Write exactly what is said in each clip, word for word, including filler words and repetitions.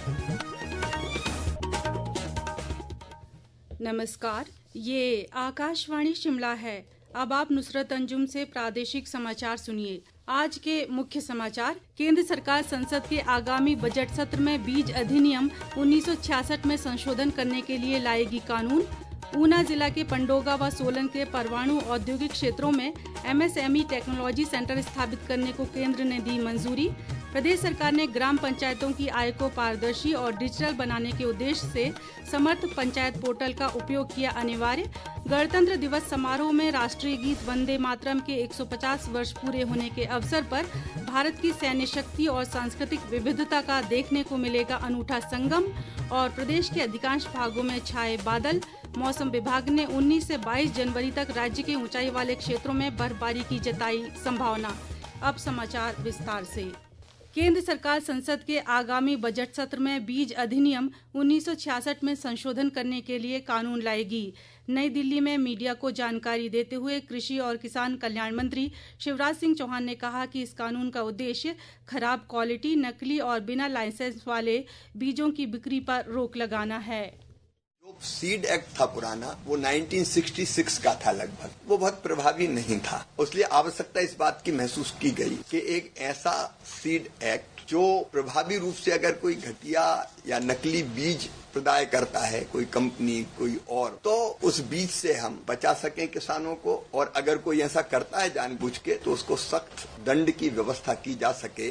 नमस्कार, ये आकाशवाणी शिमला है। अब आप नुसरत अंजुम से प्रादेशिक समाचार सुनिए। आज के मुख्य समाचार। केंद्र सरकार संसद के आगामी बजट सत्र में बीज अधिनियम उन्नीस सौ छियासठ में संशोधन करने के लिए लाएगी कानून। ऊना जिला के पंडोगा व सोलन के परवाणु औद्योगिक क्षेत्रों में एमएसएमई टेक्नोलॉजी सेंटर स्थापित करने को केंद्र ने दी मंजूरी। प्रदेश सरकार ने ग्राम पंचायतों की आय को पारदर्शी और डिजिटल बनाने के उद्देश्य से समर्थ पंचायत पोर्टल का उपयोग किया अनिवार्य। गणतंत्र दिवस समारोह में राष्ट्रीय गीत वंदे मातरम के एक सौ पचास वर्ष पूरे होने के अवसर पर भारत की सैन्य शक्ति और सांस्कृतिक विविधता का देखने को मिलेगा अनूठा संगम। और प्रदेश के अधिकांश भागों में छाए बादल। मौसम विभाग ने उन्नीस से बाईस जनवरी तक राज्य के ऊंचाई वाले क्षेत्रों में बर्फबारी की जताई संभावना। अब समाचार विस्तार से। केंद्र सरकार संसद के आगामी बजट सत्र में बीज अधिनियम उन्नीस सौ छियासठ में संशोधन करने के लिए कानून लाएगी। नई दिल्ली में मीडिया को जानकारी देते हुए कृषि और किसान कल्याण मंत्री शिवराज सिंह चौहान ने कहा कि इस कानून का उद्देश्य खराब क्वालिटी, नकली और बिना लाइसेंस वाले बीजों की बिक्री पर रोक लगाना है। जो सीड एक्ट था पुराना, वो उन्नीस सौ छियासठ का था लगभग, वो बहुत प्रभावी नहीं था। इसलिए आवश्यकता इस बात की महसूस की गई कि एक ऐसा सीड एक्ट जो प्रभावी रूप से अगर कोई घटिया या नकली बीज प्रदाय करता है, कोई कंपनी कोई और, तो उस बीज से हम बचा सकें किसानों को, और अगर कोई ऐसा करता है जानबूझ के तो उसको सख्त दंड की व्यवस्था की जा सके।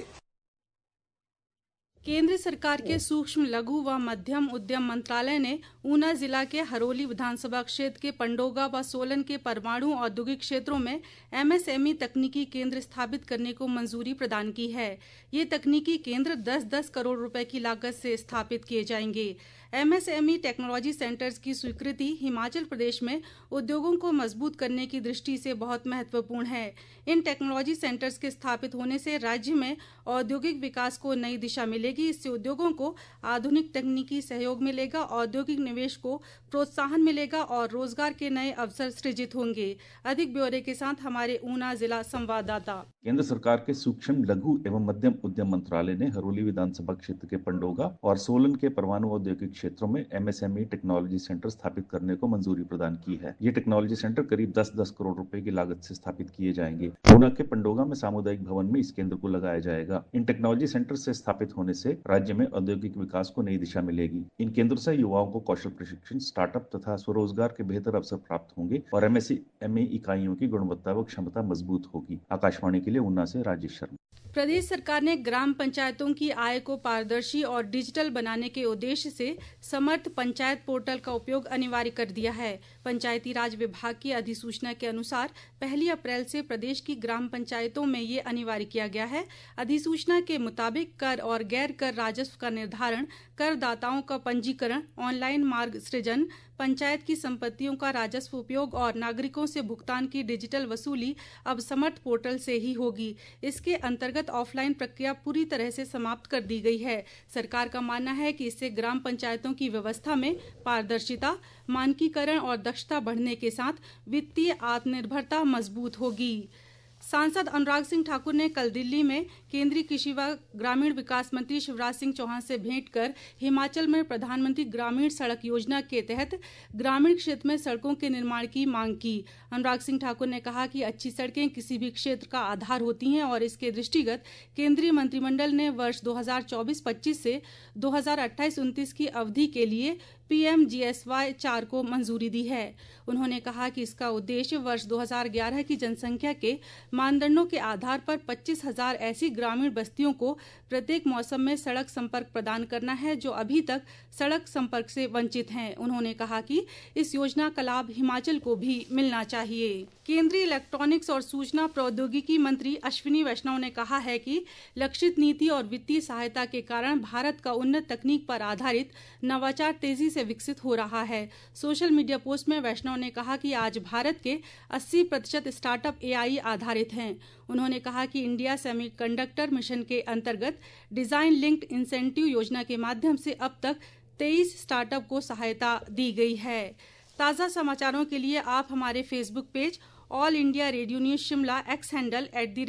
केंद्र सरकार के सूक्ष्म लघु व मध्यम उद्यम मंत्रालय ने ऊना जिला के हरोली विधानसभा क्षेत्र के पंडोगा व सोलन के परवाणु औद्योगिक क्षेत्रों में एमएसएमई तकनीकी केंद्र स्थापित करने को मंजूरी प्रदान की है। ये तकनीकी केंद्र दस दस करोड़ रुपए की लागत से स्थापित किए जाएंगे। एमएसएमई टेक्नोलॉजी सेंटर्स की स्वीकृति हिमाचल प्रदेश में उद्योगों को मजबूत करने की दृष्टि से बहुत महत्वपूर्ण है। इन टेक्नोलॉजी सेंटर्स के स्थापित होने से राज्य में औद्योगिक विकास को नई दिशा मिलेगी। इससे उद्योगों को आधुनिक तकनीकी सहयोग मिलेगा, औद्योगिक निवेश को प्रोत्साहन मिलेगा और रोजगार के नए अवसर सृजित होंगे। अधिक ब्यौरे के साथ हमारे ऊना जिला संवाददाता। केंद्र सरकार के सूक्ष्म लघु एवं मध्यम उद्यम मंत्रालय ने हरोली विधानसभा क्षेत्र के पंडोगा और सोलन के परवाणु औद्योगिक क्षेत्रों में एमएसएमई टेक्नोलॉजी सेंटर स्थापित करने को मंजूरी प्रदान की है। ये टेक्नोलॉजी सेंटर करीब दस दस करोड़ रुपए की लागत से स्थापित किए जाएंगे। ऊना के पंडोगा में सामुदायिक भवन में इस केंद्र को लगाया जाएगा। इन टेक्नोलॉजी सेंटर से स्थापित होने से राज्य में औद्योगिक विकास को नई दिशा मिलेगी। इन केंद्रों से युवाओं को कौशल प्रशिक्षण, स्टार्टअप तथा स्वरोजगार के बेहतर अवसर प्राप्त होंगे और एमएसएमई इकाइयों की गुणवत्ता व क्षमता मजबूत होगी। आकाशवाणी के लिए ऊना से राजेश शर्मा। प्रदेश सरकार ने ग्राम पंचायतों की आय को पारदर्शी और डिजिटल बनाने के उद्देश्य से समर्थ पंचायत पोर्टल का उपयोग अनिवार्य कर दिया है। पंचायती राज विभाग की अधिसूचना के अनुसार पहली अप्रैल से प्रदेश की ग्राम पंचायतों में ये अनिवार्य किया गया है। अधिसूचना के मुताबिक कर और गैर कर राजस्व का निर्धारण, करदाताओं का पंजीकरण, ऑनलाइन मार्ग सृजन, पंचायत की संपत्तियों का राजस्व उपयोग और नागरिकों से भुगतान की डिजिटल वसूली अब समर्थ पोर्टल से ही होगी। इसके अंतर्गत ऑफलाइन प्रक्रिया पूरी तरह से समाप्त कर दी गई है। सरकार का मानना है कि इससे ग्राम पंचायतों की व्यवस्था में पारदर्शिता, मानकीकरण और दक्षता बढ़ने के साथ वित्तीय आत्मनिर्भरता मजबूत होगी। सांसद अनुराग सिंह ठाकुर ने कल दिल्ली में केंद्रीय कृषि व ग्रामीण विकास मंत्री शिवराज सिंह चौहान से भेंट कर हिमाचल में प्रधानमंत्री ग्रामीण सड़क योजना के तहत ग्रामीण क्षेत्र में सड़कों के निर्माण की मांग की। अनुराग सिंह ठाकुर ने कहा कि अच्छी सड़कें किसी भी क्षेत्र का आधार होती हैं और इसके दृष्टिगत केंद्रीय मंत्रिमंडल ने वर्ष दो हज़ार चौबीस पच्चीस से दो हज़ार अट्ठाईस उनतीस की अवधि के लिए पीएमजीएसवाई चार को मंजूरी दी है। उन्होंने कहा कि इसका उद्देश्य वर्ष दो हज़ार ग्यारह की जनसंख्या के मानदंडों के आधार पर पच्चीस हज़ार ऐसी ग्रामीण बस्तियों को प्रत्येक मौसम में सड़क संपर्क प्रदान करना है जो अभी तक सड़क संपर्क से वंचित हैं। उन्होंने कहा कि इस योजना का लाभ हिमाचल को भी मिलना चाहिए। केंद्रीय इलेक्ट्रॉनिक्स और सूचना प्रौद्योगिकी मंत्री अश्विनी वैष्णव ने कहा है कि लक्षित नीति और वित्तीय सहायता के कारण भारत का उन्नत तकनीक पर आधारित नवाचार तेजी से विकसित हो रहा है। सोशल मीडिया पोस्ट में वैष्णव ने कहा कि आज भारत के अस्सी प्रतिशत स्टार्टअप एआई आधारित हैं। उन्होंने कहा कि इंडिया सेमीकंडक्टर मिशन के अंतर्गत डिजाइन लिंक्ड इंसेंटिव योजना के माध्यम से अब तक तेईस स्टार्टअप को सहायता दी गई है। ताज़ा समाचारों के लिए आप हमारे Facebook page All India Radio news Shimla, X handle at the rate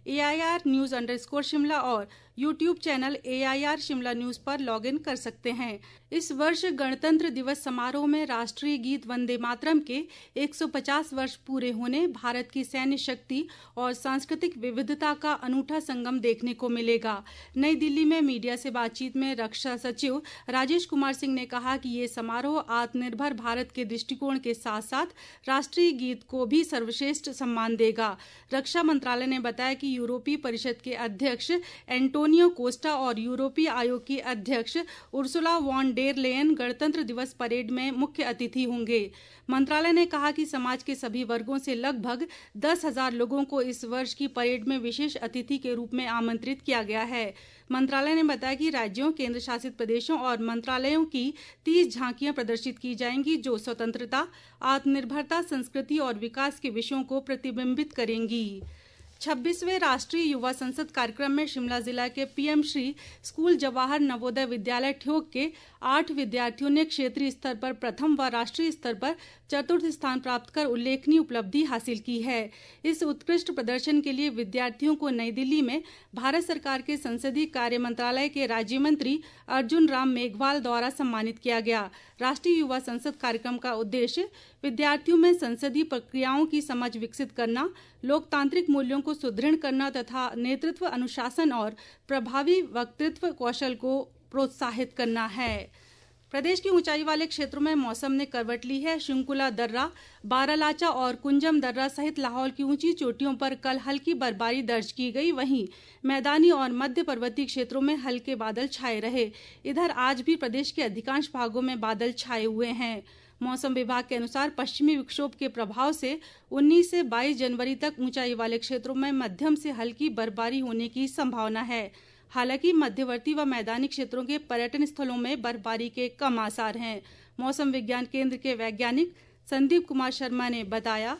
A I R news underscore Shimla और YouTube channel A I R Shimla news पर लॉग इन कर सकते हैं। इस वर्ष गणतंत्र दिवस समारोह में राष्ट्रीय गीत वंदे मातरम के एक सौ पचास वर्ष पूरे होने, भारत की सैन्य शक्ति और सांस्कृतिक विविधता का अनूठा संगम देखने को मिलेगा। नई दिल्ली में मीडिया से बातचीत में रक्षा सचिव राजेश कुमार सिंह ने कहा कि ये समारोह आत्मनिर्भर भारत के दृष्टिकोण के साथ साथ राष्ट्रीय गीत को भी सर्वश्रेष्ठ सम्मान देगा। रक्षा मंत्रालय ने बताया कि यूरोपीय परिषद के अध्यक्ष एंटोनियो कोस्टा और यूरोपीय आयोग की अध्यक्ष उर्सुला वॉन डेर लेयन गणतंत्र दिवस परेड में मुख्य अतिथि होंगे। मंत्रालय ने कहा कि समाज के सभी वर्गों से लगभग दस हजार लोगों को इस वर्ष की परेड में विशेष अतिथि के रूप में आमंत्रित किया गया है। मंत्रालय ने बताया कि राज्यों, केंद्र शासित प्रदेशों और मंत्रालयों की तीस झांकियां प्रदर्शित की जाएंगी जो स्वतंत्रता, आत्मनिर्भरता, संस्कृति और विकास के विषयों को प्रतिबिंबित करेंगी। छब्बीसवें राष्ट्रीय युवा संसद कार्यक्रम में शिमला जिला के P M Shri school Jawahar Navodaya Vidyalaya Theog के आठ विद्यार्थियों ने क्षेत्रीय स्तर पर प्रथम व राष्ट्रीय स्तर पर चतुर्थ स्थान प्राप्त कर उल्लेखनीय उपलब्धि हासिल की है। इस उत्कृष्ट प्रदर्शन के लिए विद्यार्थियों को नई दिल्ली में भारत सरकार के संसदीय कार्य मंत्रालय के राज्य मंत्री अर्जुन राम मेघवाल द्वारा सम्मानित किया गया। राष्ट्रीय युवा संसद कार्यक्रम का उद्देश्य विद्यार्थियों में संसदीय प्रक्रियाओं की समझ विकसित करना, लोकतांत्रिक मूल्यों को सुदृढ़ करना तथा नेतृत्व, अनुशासन और प्रभावी वक्तृत्व कौशल को प्रोत्साहित करना है। प्रदेश के ऊंचाई वाले क्षेत्रों में मौसम ने करवट ली है। शिंकुला दर्रा, बारालाचा और कुंजम दर्रा सहित लाहौल की ऊंची चोटियों पर कल हल्की बर्फबारी दर्ज की गई। वहीं मैदानी और मध्य पर्वतीय क्षेत्रों में हल्के बादल छाए रहे। इधर आज भी प्रदेश के अधिकांश भागों में बादल छाए हुए हैं। मौसम विभाग के अनुसार पश्चिमी विक्षोभ के प्रभाव से उन्नीस से बाईस जनवरी तक ऊंचाई वाले क्षेत्रों में मध्यम से हल्की बर्फबारी होने की संभावना है। हालांकि मध्यवर्ती व मैदानी क्षेत्रों के पर्यटन स्थलों में बर्फबारी के कम आसार हैं। मौसम विज्ञान केंद्र के वैज्ञानिक संदीप कुमार शर्मा ने बताया,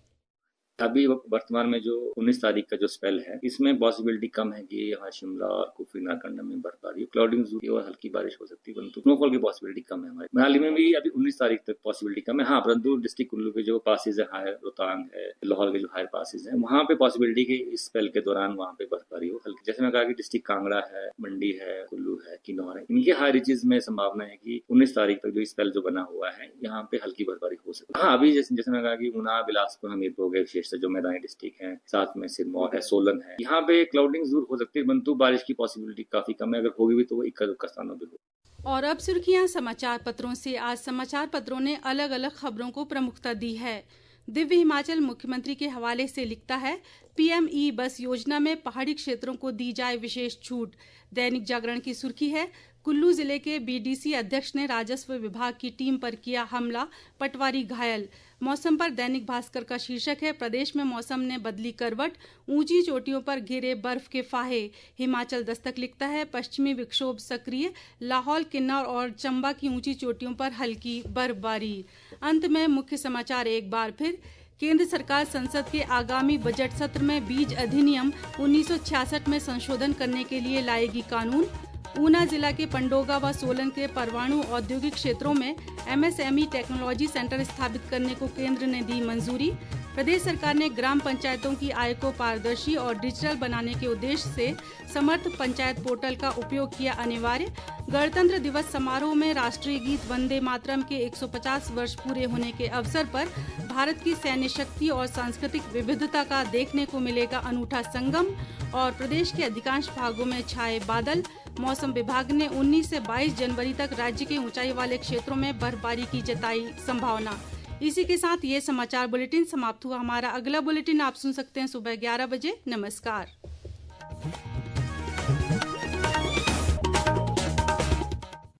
अभी वर्तमान में जो उन्नीस तारीख का जो स्पेल है इसमें पॉसिबिलिटी कम है कि यहाँ शिमला और कुफरी नारकंडा में बर्फबारी, क्लाउडिंग और हल्की बारिश हो सकती है, परंतु स्नोफॉल की पॉसिबिलिटी कम है। हमारे मनाली में भी अभी उन्नीस तारीख तक पॉसिबिलिटी कम है। हाँ, परंतु डिस्ट्रिक्ट कुल्लू के जो पासेज है, हायर रोहतांग है, लाहौल के जो हायर पासेज है, वहाँ पे पॉसिबिलिटी की इस स्पेल के दौरान वहाँ पे बर्फबारी हो हल्की। जैसे मैं कहा कि डिस्ट्रिक्ट कांगड़ा है, मंडी है, कुल्लू है, किन्नौर है, इनके हाई रीचेज में संभावना है कि उन्नीस तारीख तक जो स्पेल जो बना हुआ है यहाँ पे हल्की बर्फबारी हो सकती है। हाँ, अभी जैसे जैसे मैं कहा कि ऊना, बिलासपुर, हमीरपुर गए, विशेषकर जो मैदानी डिस्ट्रिक्ट है, साथ में सिरमौर है, सोलन है, यहाँ पे क्लाउडिंग जरूर हो सकती है, परंतु बारिश की पॉसिबिलिटी काफी कम है। अगर होगी भी तो वो इक्का दुक्का स्थानों पे हो। और अब सुर्खियां समाचार पत्रों से। आज समाचार पत्रों ने अलग अलग खबरों को प्रमुखता दी है। दिव्य हिमाचल मुख्यमंत्री के हवाले से लिखता है, पी एम ई बस योजना में पहाड़ी क्षेत्रों को दी जाए विशेष छूट। दैनिक जागरण की सुर्खी है, कुल्लू जिले के बी डी सी अध्यक्ष ने राजस्व विभाग की टीम पर किया हमला, पटवारी घायल। मौसम पर दैनिक भास्कर का शीर्षक है, प्रदेश में मौसम ने बदली करवट, ऊंची चोटियों पर गिरे बर्फ के फाहे। हिमाचल दस्तक लिखता है, पश्चिमी विक्षोभ सक्रिय, लाहौल, किन्नौर और चंबा की ऊंची चोटियों पर हल्की बर्फबारी। अंत में मुख्य समाचार एक बार फिर, केंद्र सरकार संसद के आगामी बजट सत्र में बीज अधिनियम उन्नीस सौ छियासठ में संशोधन करने के लिए लाएगी कानून। ऊना जिला के पंडोगा व सोलन के परवाणु औद्योगिक क्षेत्रों में M S M E technology centre स्थापित करने को केंद्र ने दी मंजूरी। प्रदेश सरकार ने ग्राम पंचायतों की आय को पारदर्शी और डिजिटल बनाने के उद्देश्य से समर्थ पंचायत पोर्टल का उपयोग किया अनिवार्य। गणतंत्र दिवस समारोह में राष्ट्रीय गीत वंदे मातरम के एक सौ पचास वर्ष पूरे होने के अवसर पर भारत की सैन्य शक्ति और सांस्कृतिक विविधता का देखने को मिलेगा अनूठा संगम। और प्रदेश के अधिकांश भागों में छाए बादल। मौसम विभाग ने उन्नीस से बाईस जनवरी तक राज्य के ऊंचाई वाले क्षेत्रों में बर्फबारी की जताई संभावना। इसी के साथ ये समाचार बुलेटिन समाप्त हुआ। हमारा अगला बुलेटिन आप सुन सकते हैं सुबह ग्यारह बजे। नमस्कार।